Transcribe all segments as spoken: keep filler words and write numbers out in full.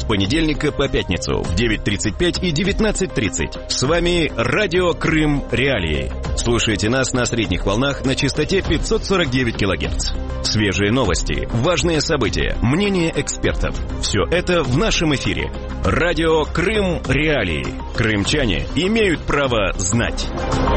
понедельника по пятницу в девять тридцать пять и девятнадцать тридцать. С вами Радио Крым Реалии. Слушайте нас на средних волнах на частоте пятьсот сорок девять килогерц. Свежие новости, важные события, мнения экспертов. Все это в нашем эфире. Радио Крым Реалии. Крымчане имеют право знать.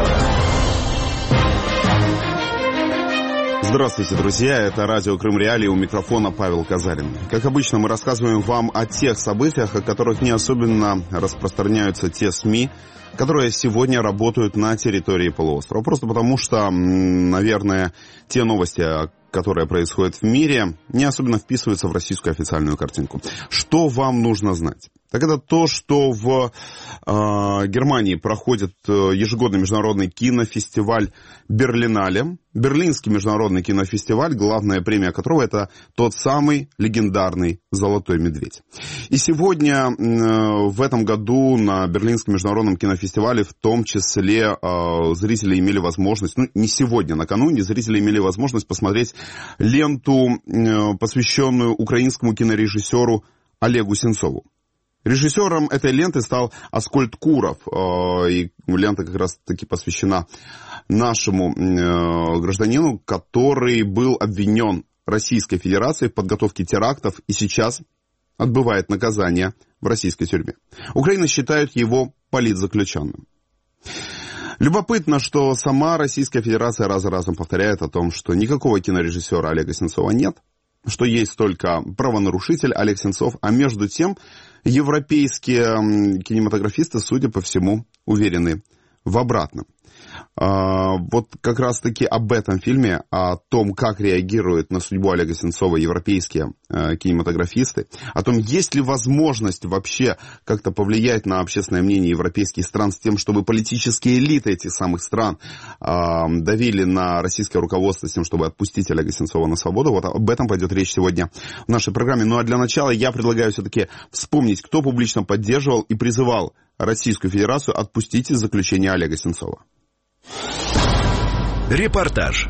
Здравствуйте, друзья, это радио Крым Реалии, у микрофона Павел Казарин. Как обычно, мы рассказываем вам о тех событиях, о которых не особенно распространяются те СМИ, которые сегодня работают на территории полуострова. Просто потому что, наверное, те новости, которые происходят в мире, не особенно вписываются в российскую официальную картинку. Что вам нужно знать? Так это то, что в э, Германии проходит ежегодный международный кинофестиваль Берлинале. Берлинский международный кинофестиваль, главная премия которого это тот самый легендарный «Золотой медведь». И сегодня э, в этом году на Берлинском международном кинофестивале в том числе э, зрители имели возможность, ну не сегодня, накануне, зрители имели возможность посмотреть ленту, э, посвященную украинскому кинорежиссеру Олегу Сенцову. Режиссером этой ленты стал Аскольд Куров, и лента как раз-таки посвящена нашему гражданину, который был обвинен Российской Федерацией в подготовке терактов и сейчас отбывает наказание в российской тюрьме. Украина считает его политзаключенным. Любопытно, что сама Российская Федерация раз за разом повторяет о том, что никакого кинорежиссера Олега Сенцова нет, что есть только правонарушитель Олег Сенцов, а между тем европейские кинематографисты, судя по всему, уверены в обратном. Вот как раз-таки об этом фильме, о том, как реагируют на судьбу Олега Сенцова европейские кинематографисты, о том, есть ли возможность вообще как-то повлиять на общественное мнение европейских стран с тем, чтобы политические элиты этих самых стран давили на российское руководство с тем, чтобы отпустить Олега Сенцова на свободу. Вот об этом пойдет речь сегодня в нашей программе. Ну а для начала я предлагаю все-таки вспомнить, кто публично поддерживал и призывал Российскую Федерацию отпустить из заключения Олега Сенцова. Репортаж.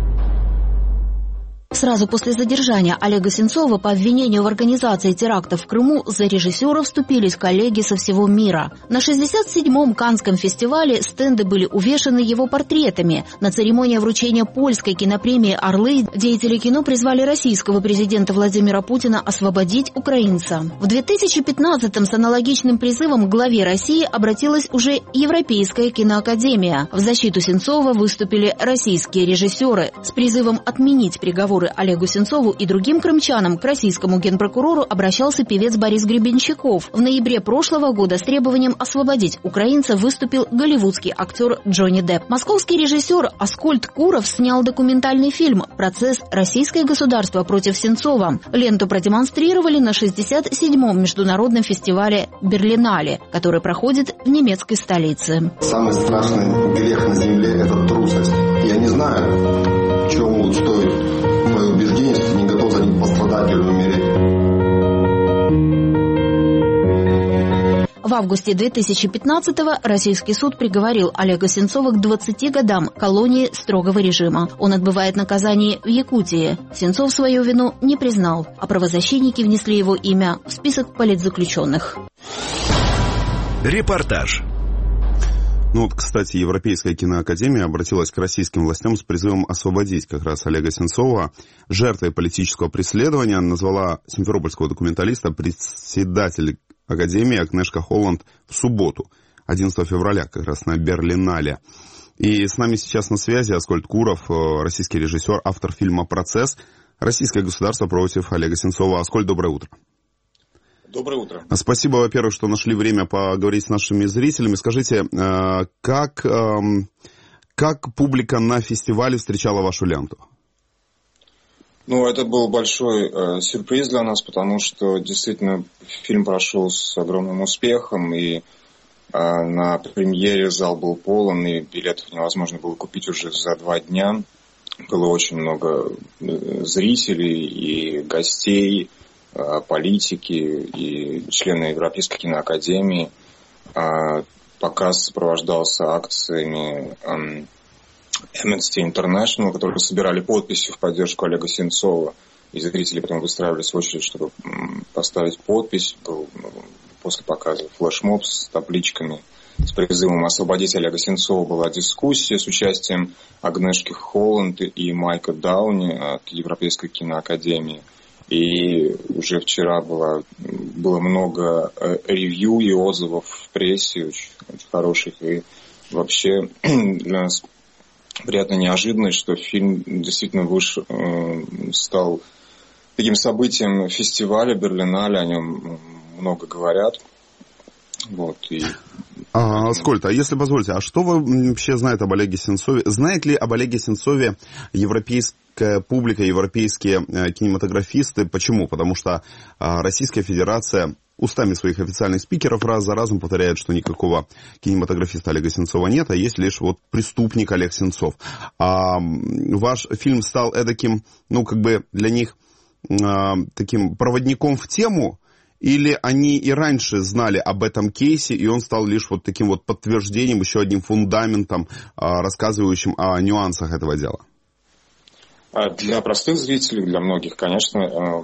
Сразу после задержания Олега Сенцова по обвинению в организации терактов в Крыму за режиссера вступились коллеги со всего мира. На шестьдесят седьмом Каннском фестивале стенды были увешаны его портретами. На церемонии вручения польской кинопремии «Орлы» деятели кино призвали российского президента Владимира Путина освободить украинца. В две тысячи пятнадцатом с аналогичным призывом к главе России обратилась уже Европейская киноакадемия. В защиту Сенцова выступили российские режиссеры с призывом отменить приговор Олегу Сенцову и другим крымчанам к российскому генпрокурору обращался певец Борис Гребенщиков. В ноябре прошлого года с требованием освободить украинца выступил голливудский актер Джонни Депп. Московский режиссер Аскольд Куров снял документальный фильм «Процесс. Российское государство против Сенцова». Ленту продемонстрировали на шестьдесят седьмом международном фестивале Берлинале, который проходит в немецкой столице. Самый страшный грех на земле – это трусость. Я не знаю, чего могут стоить твои убеждения, если ты не готов за них пострадать или умереть. В августе две тысячи пятнадцатого российский суд приговорил Олега Сенцова к двадцати годам колонии строгого режима. Он отбывает наказание в Якутии. Сенцов свою вину не признал, а правозащитники внесли его имя в список политзаключенных. Репортаж. Ну вот, кстати, Европейская киноакадемия обратилась к российским властям с призывом освободить как раз Олега Сенцова. Жертвой политического преследования назвала симферопольского документалиста председатель Академии Агнешка Холланд в субботу, одиннадцатого февраля, как раз на Берлинале. И с нами сейчас на связи Аскольд Куров, российский режиссер, автор фильма «Процесс. Российское государство против Олега Сенцова». Аскольд, доброе утро. Доброе утро. Спасибо, во-первых, что нашли время поговорить с нашими зрителями. Скажите, как, как публика на фестивале встречала вашу ленту? Ну, это был большой э, сюрприз для нас, потому что действительно фильм прошел с огромным успехом, и э, на премьере зал был полон, и билетов невозможно было купить уже за два дня. Было очень много зрителей и гостей, политики и члены Европейской киноакадемии. Показ сопровождался акциями Amnesty International, которые собирали подписи в поддержку Олега Сенцова. и зрители потом выстраивались в очередь, чтобы поставить подпись. Был после показа флешмоб с табличками с призывом освободить Олега Сенцова. Была дискуссия с участием Агнешки Холланд и Майка Дауни от Европейской киноакадемии. И уже вчера было, было много ревью и отзывов в прессе, очень, очень хороших. И вообще для нас приятная неожиданность, что фильм действительно вышел, стал таким событием фестиваля Берлинале, о нем много говорят. Вот, и... а, Скольд, а если позволите, а что вы вообще знаете об Олеге Сенцове? Знает ли об Олеге Сенцове европейская публика, европейские э, кинематографисты? Почему? Потому что э, Российская Федерация устами своих официальных спикеров раз за разом повторяет, что никакого кинематографиста Олега Сенцова нет, а есть лишь вот преступник Олег Сенцов. А ваш фильм стал эдаким, ну, как бы для них э, таким проводником в тему, или они и раньше знали об этом кейсе, и он стал лишь вот таким вот подтверждением, еще одним фундаментом, рассказывающим о нюансах этого дела? Для простых зрителей, для многих, конечно,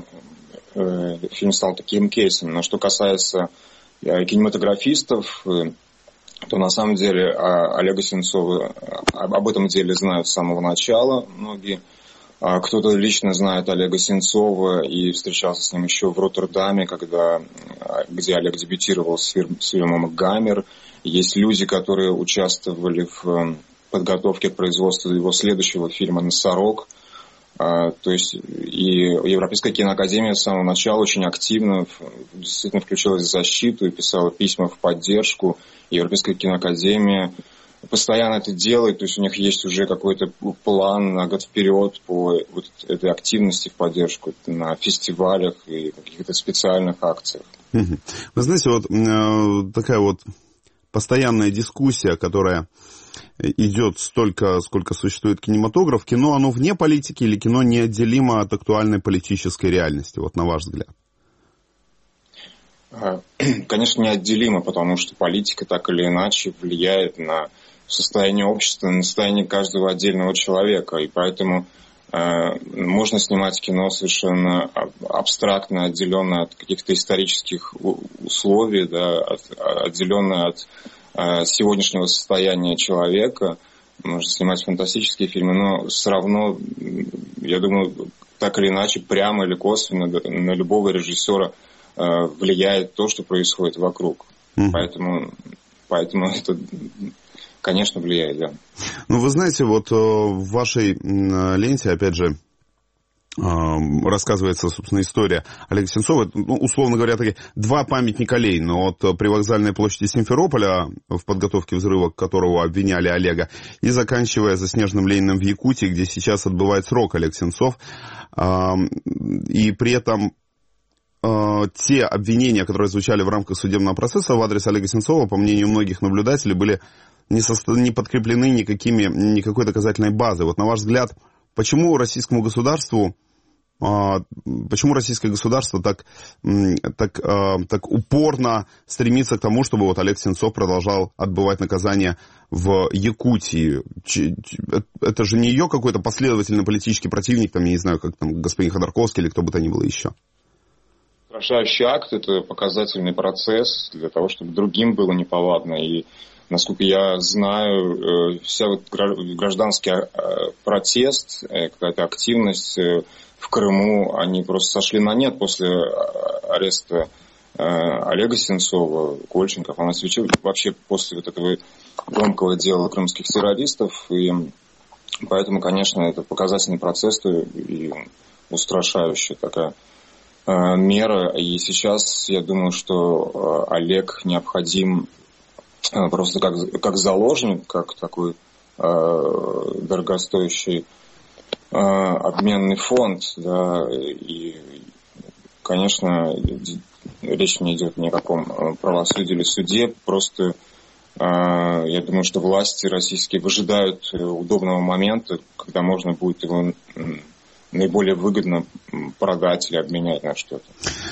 фильм стал таким кейсом. Но что касается кинематографистов, то на самом деле Олега Сенцова об этом деле знают с самого начала многие. Кто-то лично знает Олега Сенцова и встречался с ним еще в Роттердаме, когда, где Олег дебютировал с фильмом «Гаммер». Есть люди, которые участвовали в подготовке к производству его следующего фильма «Носорог». То есть и Европейская киноакадемия с самого начала очень активно действительно включилась в защиту и писала письма в поддержку. Европейская киноакадемия постоянно это делает, то есть у них есть уже какой-то план на год вперед по вот этой активности в поддержку на фестивалях и каких-то специальных акциях. Вы знаете, вот такая вот постоянная дискуссия, которая идет столько, сколько существует кинематограф. Кино, оно вне политики или кино неотделимо от актуальной политической реальности, вот на ваш взгляд? Конечно, неотделимо, потому что политика так или иначе влияет на состояние общества, на состояние каждого отдельного человека. И поэтому э, можно снимать кино совершенно абстрактно, отделенное от каких-то исторических условий, да, от, отделенное от э, сегодняшнего состояния человека. Можно снимать фантастические фильмы, но все равно, я думаю, так или иначе, прямо или косвенно на любого режиссера э, влияет то, что происходит вокруг. Mm-hmm. Поэтому, поэтому это... Конечно, влияет, да. Ну, вы знаете, вот в вашей ленте, опять же, рассказывается, собственно, история Олега Сенцова. Ну, условно говоря, такие два памятника Ленину от привокзальной площади Симферополя, в подготовке взрыва которого обвиняли Олега, и заканчивая Заснеженным Лениным в Якутии, где сейчас отбывает срок Олег Сенцов. И при этом те обвинения, которые звучали в рамках судебного процесса в адрес Олега Сенцова, по мнению многих наблюдателей, были не, состо... не подкреплены никакими, никакой доказательной базой. Вот на ваш взгляд, почему российскому государству, почему российское государство так, так, так упорно стремится к тому, чтобы вот Олег Сенцов продолжал отбывать наказание в Якутии? Это же не ее какой-то последовательный политический противник, там, я не знаю, как там господин Ходорковский или кто бы то ни было еще? Устрашающий акт – это показательный процесс для того, чтобы другим было неповадно. И, насколько я знаю, вся вот гражданский протест, какая-то активность в Крыму, они просто сошли на нет после ареста Олега Сенцова, Кольченков, Анасевича, вообще после вот этого громкого дела крымских террористов. И поэтому, конечно, это показательный процесс и устрашающая такая мера. И сейчас я думаю, что Олег необходим просто как, как заложник, как такой э, дорогостоящий э, обменный фонд. Да, и, конечно, речь не идет ни о каком правосудии или суде. Просто э, я думаю, что власти российские выжидают удобного момента, когда можно будет его наиболее выгодно продать или обменять на что-то.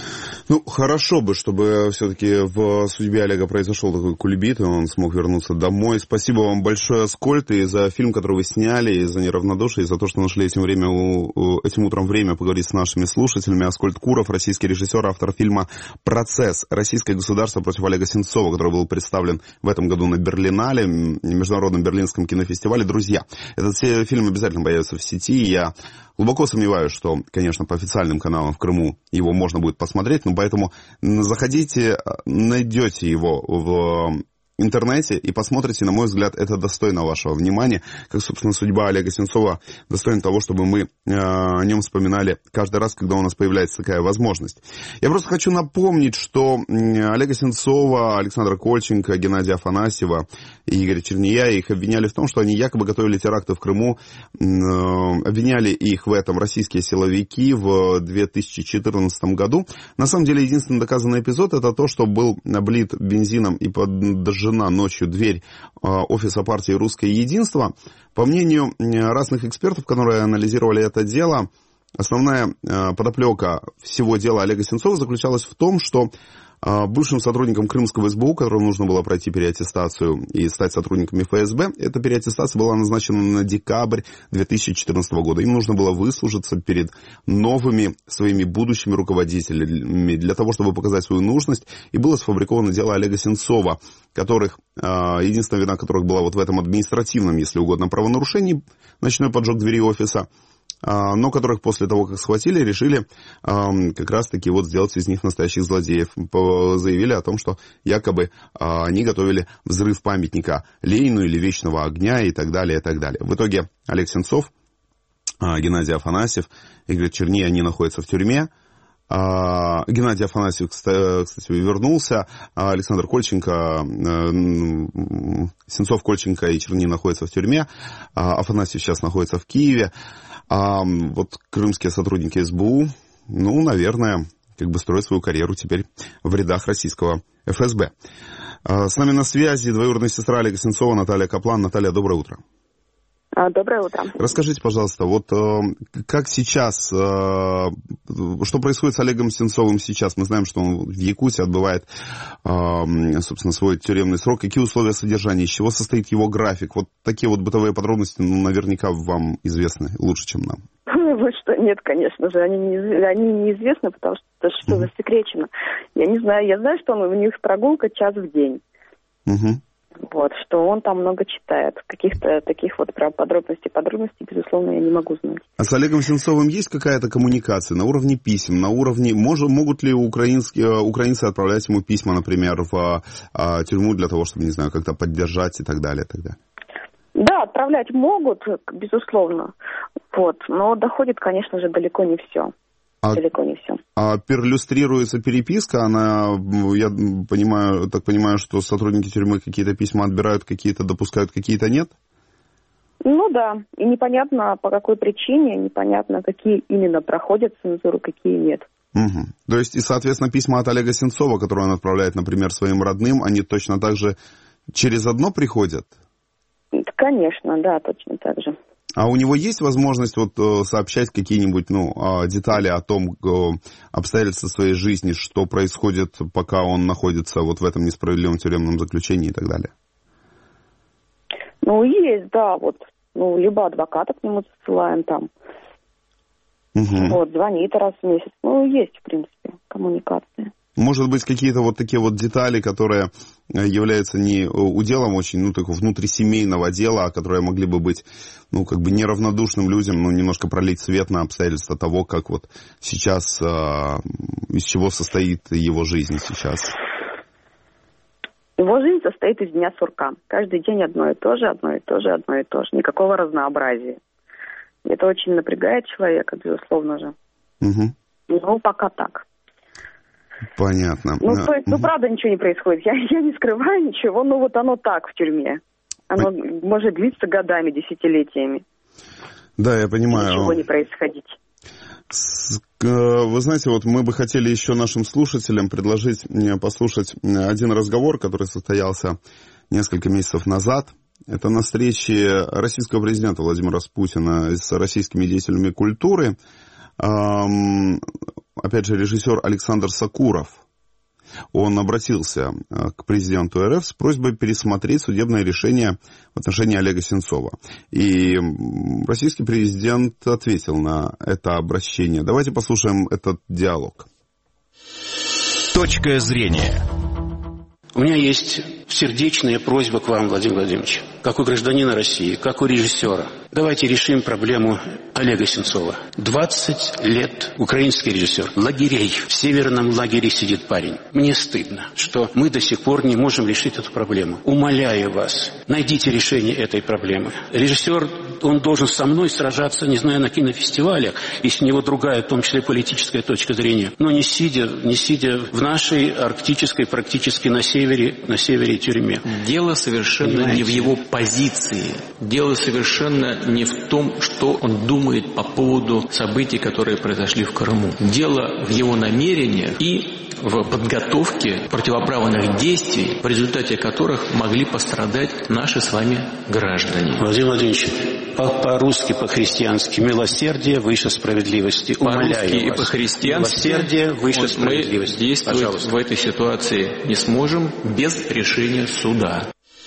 Ну, хорошо бы, чтобы все-таки в судьбе Олега произошел такой кульбит, и он смог вернуться домой. Спасибо вам большое, Аскольд, и за фильм, который вы сняли, и за неравнодушие, и за то, что нашли этим, время, этим утром время поговорить с нашими слушателями. Аскольд Куров, российский режиссер, автор фильма «Процесс. Российское государство против Олега Сенцова», который был представлен в этом году на Берлинале, Международном берлинском кинофестивале. Друзья, этот фильм обязательно появится в сети, и я глубоко сомневаюсь, что, конечно, по официальным каналам в Крыму его можно будет посмотреть, но поэтому заходите, найдете его в интернете и посмотрите. На мой взгляд, это достойно вашего внимания, как, собственно, судьба Олега Сенцова достойна того, чтобы мы э, о нем вспоминали каждый раз, когда у нас появляется такая возможность. Я просто хочу напомнить, что Олега Сенцова, Александра Кольченко, Геннадия Афанасьева и Игоря Черния, их обвиняли в том, что они якобы готовили теракты в Крыму. Э, обвиняли их в этом российские силовики в две тысячи четырнадцатом году. На самом деле, единственный доказанный эпизод — это то, что был облит бензином и подожжен ночью дверь офиса партии «Русское единство». По мнению разных экспертов, которые анализировали это дело, основная подоплека всего дела Олега Сенцова заключалась в том, что бывшим сотрудникам Крымского СБУ, которым нужно было пройти переаттестацию и стать сотрудниками эф эс бэ, эта переаттестация была назначена на декабрь две тысячи четырнадцатого года. Им нужно было выслужиться перед новыми своими будущими руководителями для того, чтобы показать свою нужность. И было сфабриковано дело Олега Сенцова, которых, единственная вина которых была вот в этом административном, если угодно, правонарушении, ночной поджог двери офиса, но которых после того, как схватили, решили как раз-таки вот сделать из них настоящих злодеев. Заявили о том, что якобы они готовили взрыв памятника Ленину или Вечного огня и так далее, и так далее. В итоге Олег Сенцов, Геннадий Афанасьев, Игорь Черния, они находятся в тюрьме. Геннадий Афанасьев, кстати, вернулся. Александр Кольченко, Сенцов, Кольченко и Черни находятся в тюрьме. Афанасьев сейчас находится в Киеве. А вот крымские сотрудники эс бэ у, ну, наверное, как бы строят свою карьеру теперь в рядах российского эф эс бэ. С нами на связи двоюродная сестра Олега Сенцова Наталья Каплан. Наталья, доброе утро. Доброе утро. Расскажите, пожалуйста, вот как сейчас, что происходит с Олегом Сенцовым сейчас? Мы знаем, что он в Якутии отбывает, собственно, свой тюремный срок. Какие условия содержания, из чего состоит его график? Вот такие вот бытовые подробности, ну, наверняка вам известны лучше, чем нам. Вот что, нет, конечно же, они, не, они неизвестны, потому что это что uh-huh. засекречено. Я не знаю, я знаю, что он, у них прогулка час в день. Uh-huh. Вот, что он там много читает. Каких-то таких вот прям подробностей, подробностей, безусловно, я не могу знать. А с Олегом Сенцовым есть какая-то коммуникация на уровне писем, на уровне... Мож, могут ли украинские, украинцы отправлять ему письма, например, в а, тюрьму для того, чтобы, не знаю, как-то поддержать и так далее, и так далее? Да, отправлять могут, безусловно. Вот, но доходит, конечно же, далеко не все. А, далеко не все. А перлюстрируется переписка, она, я понимаю, так понимаю, что сотрудники тюрьмы какие-то письма отбирают, какие-то допускают, какие-то нет? Ну да, и непонятно по какой причине, непонятно, какие именно проходят цензуру, какие нет. Угу. То есть, и, соответственно, письма от Олега Сенцова, которые он отправляет, например, своим родным, они точно так же через одно приходят? Конечно, да, точно так же. А у него есть возможность вот сообщать какие-нибудь, ну, детали о том, обстоятельства своей жизни, что происходит, пока он находится вот в этом несправедливом тюремном заключении и так далее? Ну, есть, да, вот, ну, либо адвоката к нему засылаем там, угу. Вот, звонит раз в месяц, ну, есть, в принципе, коммуникация. Может быть, какие-то вот такие вот детали, которые являются не уделом очень, ну, такого внутрисемейного дела, а которые могли бы быть, ну, как бы неравнодушным людям, ну, немножко пролить свет на обстоятельства того, как вот сейчас, из чего состоит его жизнь сейчас. Его жизнь состоит из дня сурка. Каждый день одно и то же, одно и то же, одно и то же. Никакого разнообразия. Это очень напрягает человека, безусловно же. Угу. Ну, пока так. Понятно. Ну, то есть, ну, угу. правда, ничего не происходит. Я, я не скрываю ничего, но вот оно так в тюрьме. Оно Пон... может длиться годами, десятилетиями. Да, я понимаю. Ничего не происходить. Вы знаете, вот мы бы хотели еще нашим слушателям предложить послушать один разговор, который состоялся несколько месяцев назад. Это на встрече российского президента Владимира Путина с российскими деятелями культуры. опять же, режиссер Александр Сакуров, он обратился к президенту РФ с просьбой пересмотреть судебное решение в отношении Олега Сенцова. И российский президент ответил на это обращение. Давайте послушаем этот диалог. Точка зрения. У меня есть сердечная просьба к вам, Владимир Владимирович, как у гражданина России, как у режиссера. Давайте решим проблему Олега Сенцова. двадцать лет украинский режиссер. Лагерей. В северном лагере сидит парень. Мне стыдно, что мы до сих пор не можем решить эту проблему. Умоляю вас, найдите решение этой проблемы. Режиссер, он должен со мной сражаться, не знаю, на кинофестивалях, если у него другая, в том числе политическая точка зрения, но не сидя, не сидя в нашей арктической, практически на севере, на севере тюрьме. Дело совершенно Понимаете? не в его позиции. Дело совершенно не в том, что он думает по поводу событий, которые произошли в Крыму. Дело в его намерениях и в подготовке противоправных действий, в результате которых могли пострадать наши с вами граждане. Владимир Владимирович, по-русски, по-христиански, милосердие выше справедливости. По-русски и по-христиански милосердие выше вот справедливости. Мы действовать Пожалуйста. в этой ситуации не сможем без решения суда.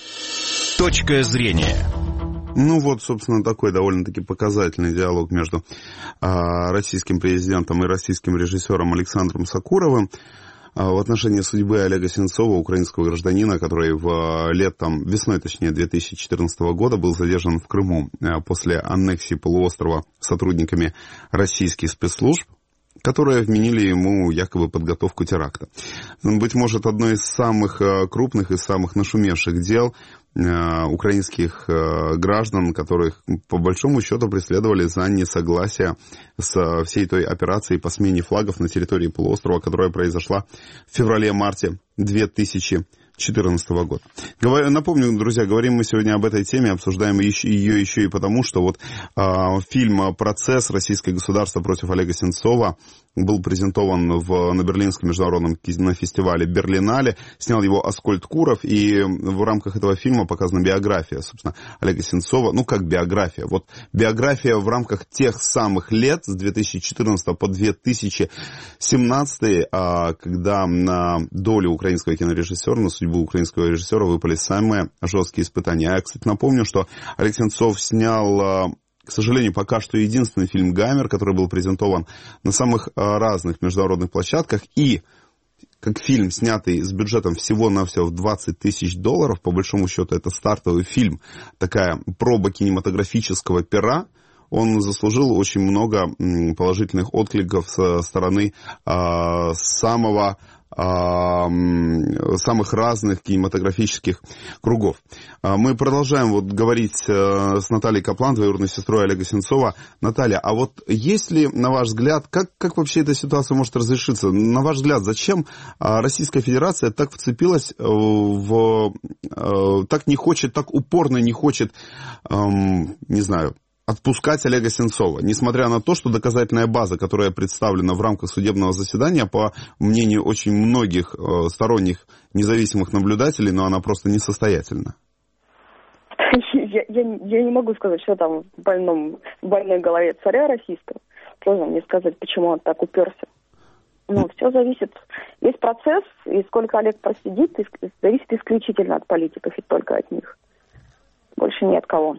Точка зрения. Ну вот, собственно, такой довольно-таки показательный диалог между а, российским президентом и российским режиссером Александром Сакуровым а, в отношении судьбы Олега Сенцова, украинского гражданина, который в летом, весной, точнее, две тысячи четырнадцатого года был задержан в Крыму а, после аннексии полуострова сотрудниками российских спецслужб, которые вменили ему якобы подготовку теракта. Быть может, одно из самых крупных и самых нашумевших дел украинских граждан, которых по большому счету преследовали за несогласие с всей той операцией по смене флагов на территории полуострова, которая произошла в феврале-марте две тысячи четырнадцатого года. Напомню, друзья, говорим мы сегодня об этой теме, обсуждаем ее еще и потому, что вот э, фильм «Процесс. Российское государство против Олега Сенцова» был презентован в, на Берлинском международном кинофестивале Берлинале. Снял его Аскольд Куров, и в рамках этого фильма показана биография, собственно, Олега Сенцова. Ну, как биография? Вот биография в рамках тех самых лет, с две тысячи четырнадцатого по две тысячи семнадцатый, э, когда на долю украинского кинорежиссера, на судьбу украинского режиссера выпали самые жесткие испытания. Я, кстати, напомню, что Олег Сенцов снял, к сожалению, пока что единственный фильм «Гамер», который был презентован на самых разных международных площадках, и как фильм, снятый с бюджетом всего-навсего в двадцать тысяч долларов, по большому счету это стартовый фильм, такая проба кинематографического пера, он заслужил очень много положительных откликов со стороны а, самого самых разных кинематографических кругов. Мы продолжаем вот говорить с Натальей Каплан, двоюродной сестрой Олега Сенцова. Наталья, а вот есть ли, на ваш взгляд, как, как вообще эта ситуация может разрешиться? На ваш взгляд, зачем Российская Федерация так вцепилась в... так не хочет, так упорно не хочет, не знаю, отпускать Олега Сенцова, несмотря на то, что доказательная база, которая представлена в рамках судебного заседания, по мнению очень многих э, сторонних независимых наблюдателей, но она просто несостоятельна? Я, я, я не могу сказать, что там в, больном, в больной голове царя российского. Сложно мне сказать, почему он так уперся. Ну, все зависит. Есть процесс, и сколько Олег просидит, зависит исключительно от политиков и только от них. Больше ни от кого.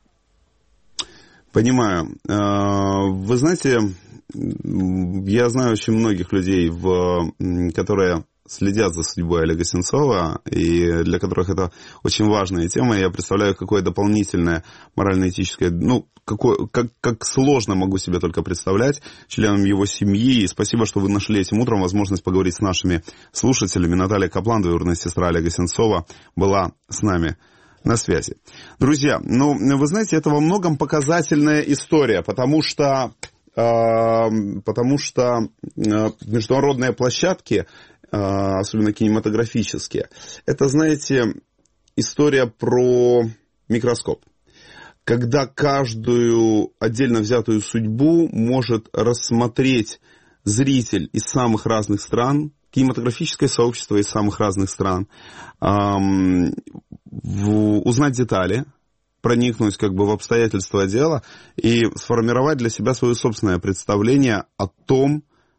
Понимаю. Вы знаете, я знаю очень многих людей, которые следят за судьбой Олега Сенцова, и для которых это очень важная тема. Я представляю, какое дополнительное морально-этическое, ну, какое, как, как сложно могу себе только представлять членам его семьи. И спасибо, что вы нашли этим утром возможность поговорить с нашими слушателями. Наталья Каплан, двоюродная сестра Олега Сенцова, была с нами на связи. Друзья, ну, вы знаете, это во многом показательная история, потому что, э, потому что э, международные площадки, э, особенно кинематографические, это, знаете, история про микроскоп. Когда каждую отдельно взятую судьбу может рассмотреть зритель из самых разных стран, кинематографическое сообщество из самых разных стран, эм, в, узнать детали, проникнуть как бы в обстоятельства дела и сформировать для себя свое собственное представление о том,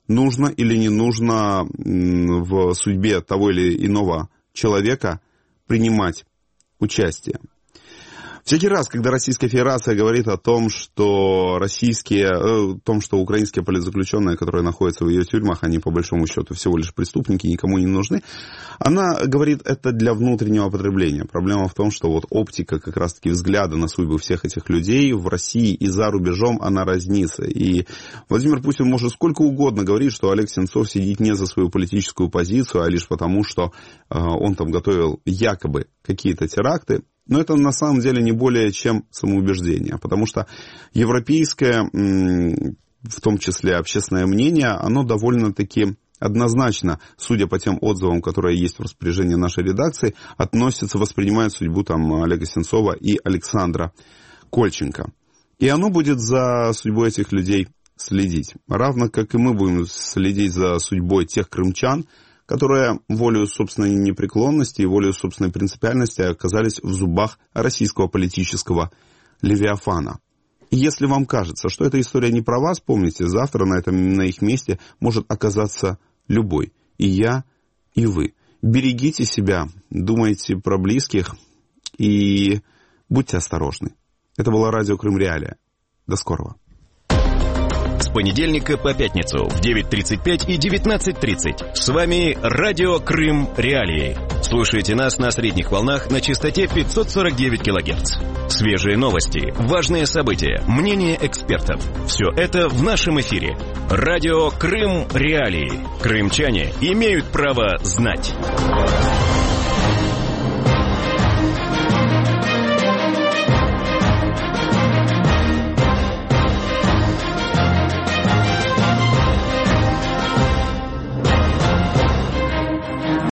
нужно или не нужно в судьбе того или иного человека принимать участие. Всякий раз, когда Российская Федерация говорит о том, что российские, о том, что украинские политзаключенные, которые находятся в ее тюрьмах, они по большому счету всего лишь преступники, никому не нужны, она говорит это для внутреннего потребления. Проблема в том, что вот оптика как раз-таки взгляда на судьбы всех этих людей в России и за рубежом, она разнится. И Владимир Путин может сколько угодно говорить, что Олег Сенцов сидит не за свою политическую позицию, а лишь потому, что э, он там готовил якобы какие-то теракты. Но это на самом деле не более чем самоубеждение, потому что европейское, в том числе общественное мнение, оно довольно-таки однозначно, судя по тем отзывам, которые есть в распоряжении нашей редакции, относится, воспринимает судьбу там Олега Сенцова и Александра Кольченко. И оно будет за судьбой этих людей следить, равно как и мы будем следить за судьбой тех крымчан, которые волею собственной непреклонности и волею собственной принципиальности оказались в зубах российского политического левиафана. И если вам кажется, что эта история не про вас, помните, завтра на, этом, на их месте может оказаться любой. И я, и вы. Берегите себя, думайте про близких и будьте осторожны. Это было радио Крым Реалия. До скорого. С понедельника по пятницу в девять тридцать пять и девятнадцать тридцать. С вами радио Крым Реалии. Слушайте нас на средних волнах на частоте пятьсот сорок девять килогерц. Свежие новости, важные события, мнения экспертов. Все это в нашем эфире. Радио Крым Реалии. Крымчане имеют право знать.